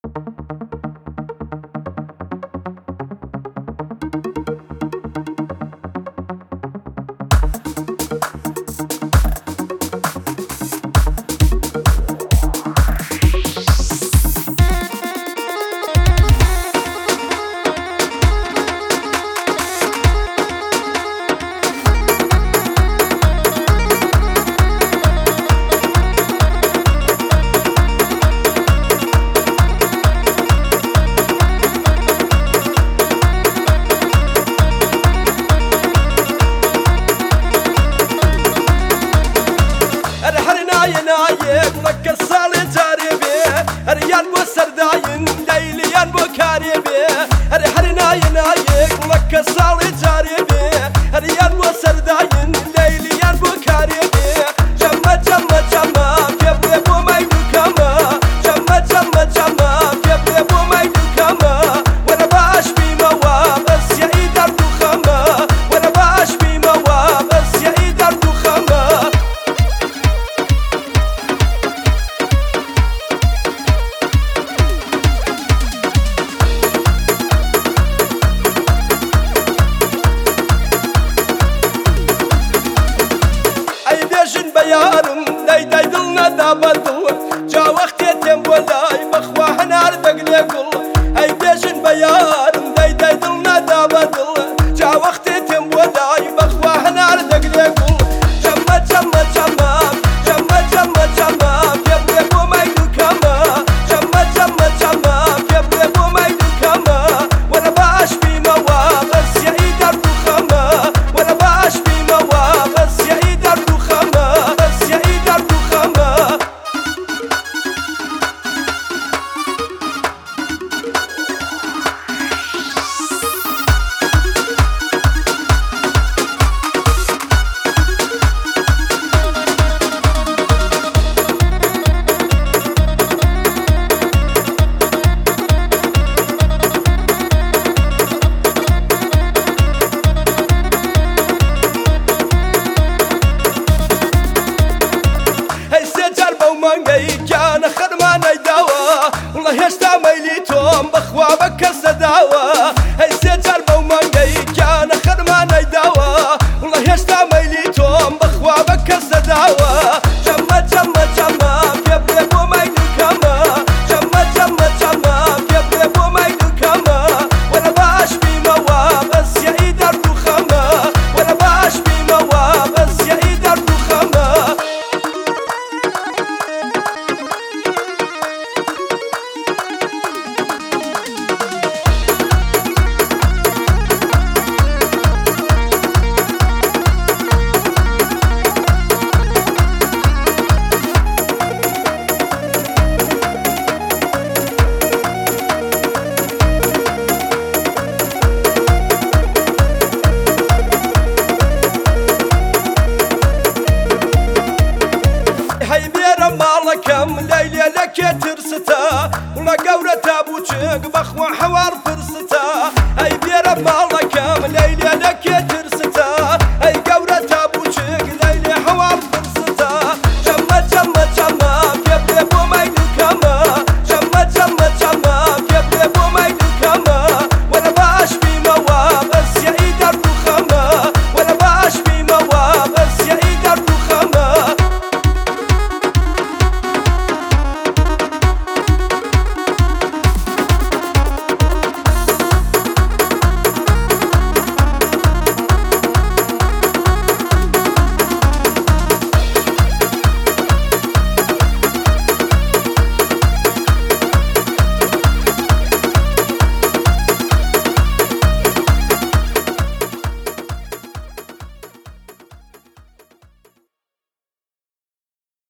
نايك لك الصالي جاربي ريان بو سرداين ليليان بو كاريبي ريحرنا ينايك لك الصالي جاربي ريان بو سرداين ليليان بو كاريبي جمع جمع جمع كيف بو ما يدكما جمع جمع جمع كيف بو ما يدكما وانا باش بموا بس يا ايدر دخما وانا باش بموا بس يا ايدر دخما بيانم داي داي دلنا دابدل جا وقت يتم ولاي بخوا هنار دقلي قل اي بيجن بيانم داي داي دلنا دابدل جا وقت يتم ولاي بخوا هنار دقلي قل جمع جمع جمع جمع جمع جمع كيف بو ما يدكما جمع جمع جمع كيف بو ما يدكما وانا باش بموا بس يا ايدر دخما وانا باش بموا بس يا ايدر دخما كان خدماني دوا والله هشتا ميلي توم بخوا بكس دوا هي سجل بوماني كان خدماني دوا والله هشتا ميلي توم بخوا بكس دوا جمع جمع جمع كيف بو ما يدكما جمع جمع جمع كيف بو ما يدكما وانا باش بموا بس يا ايدر دخما وانا باش بموا بس يا ايدر دخما مالكم ليلي لك ترستا ولا قورة ابو بخوا حوار فرستا اي بير مال